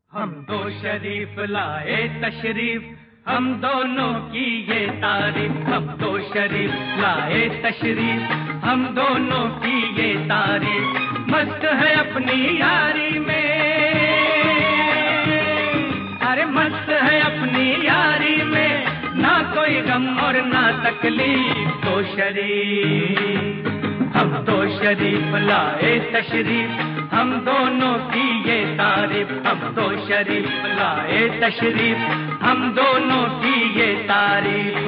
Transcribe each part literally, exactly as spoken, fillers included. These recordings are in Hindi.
हम दो शरीफ लाए तशरीफ, हम दोनों की ये तारीफ। हम दो शरीफ लाए तशरीफ, हम दोनों की ये तारीफ। मस्त है अपनी यारी में, अरे मस्त है अपनी यारी में, ना कोई गम और ना तकलीफ। दो शरीफ, हम दो शरीफ लाए तशरीफ, हम दोनों की ये तारीफ। हम दो शरीफ लाए तशरीफ, हम दोनों की ये तारीफ।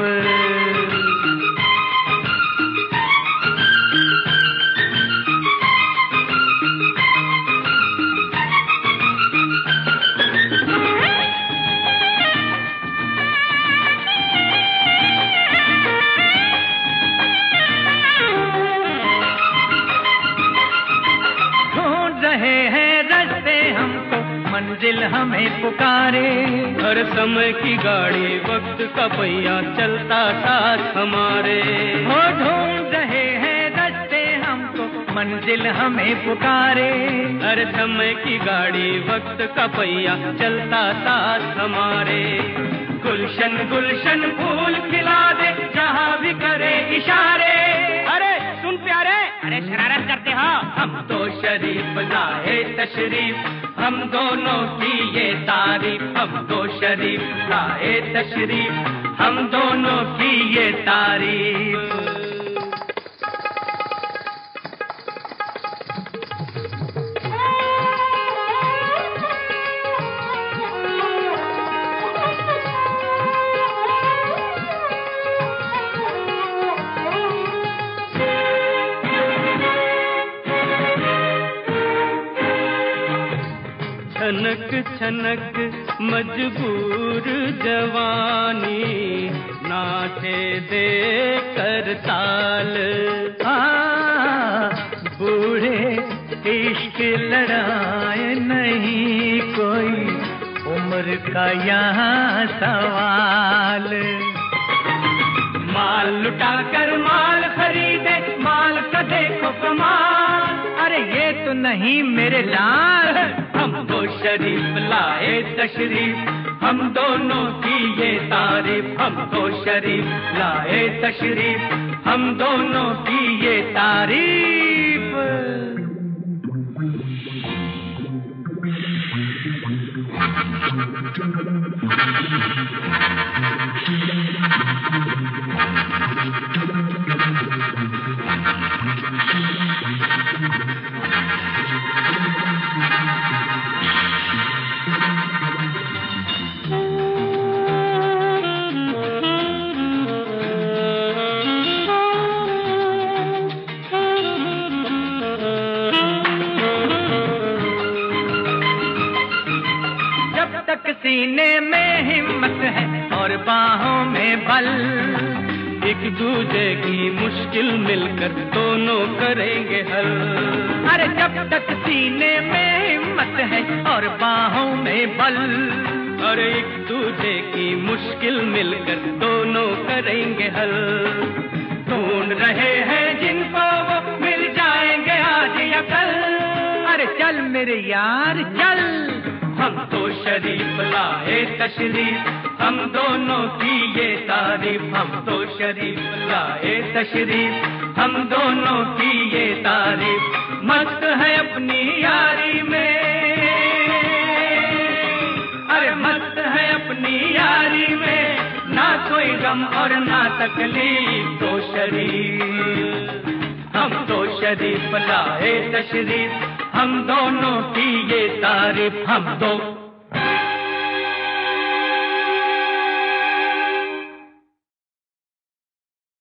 मंजिल हमें पुकारे, हर समय की गाड़ी वक्त का पहिया चलता साथ हमारे। हो ढूंढ रहे हैं रास्ते हमको, मंजिल हमें पुकारे, हर समय की गाड़ी वक्त का पहिया चलता साथ हमारे। गुलशन गुलशन फूल खिला दे जहाँ भी करे इशारे। अरे सुन प्यारे, अरे शरारत करते हो। हम दो शरीफ लाए तशरीफ, हम दोनों की ये तारीफ। हम दो शरीफ लाए तशरीफ, हम दोनों की ये तारीफ। छनक छनक मजबूर जवानी, नाचे दे कर ताल। आ, बूढ़े इश्क लड़ाए नहीं कोई उम्र का यहाँ सवाल। माल लुटा कर माल खरीदे, माल का देखो कमाल। अरे ये तो नहीं मेरे लाल। हम दो शरीफ लाए तशरीफ, हम दोनों की ये तारीफ। हम दो शरीफ लाए तशरीफ, हम दोनों की ये तारीफ। सीने में हिम्मत है और बाहों में बल, एक दूजे की मुश्किल मिलकर दोनों करेंगे हल। अरे जब तक सीने में हिम्मत है और बाहों में बल, अरे एक दूजे की मुश्किल मिलकर दोनों करेंगे हल। ढूंढ रहे हैं जिनको वो मिल जाएंगे आज या कल। अरे चल मेरे यार चल। हम दो शरीफ लाए तशरीफ, हम दोनों की ये तारीफ। हम दो शरीफ लाए तशरीफ, हम दोनों की ये तारीफ। मस्त है अपनी यारी में, अरे मस्त है अपनी यारी में, ना कोई गम और ना तकलीफ। दो शरीफ, हम दो शरीफ लाए तशरीफ, हम दोनों की ये तारीफ। हम दो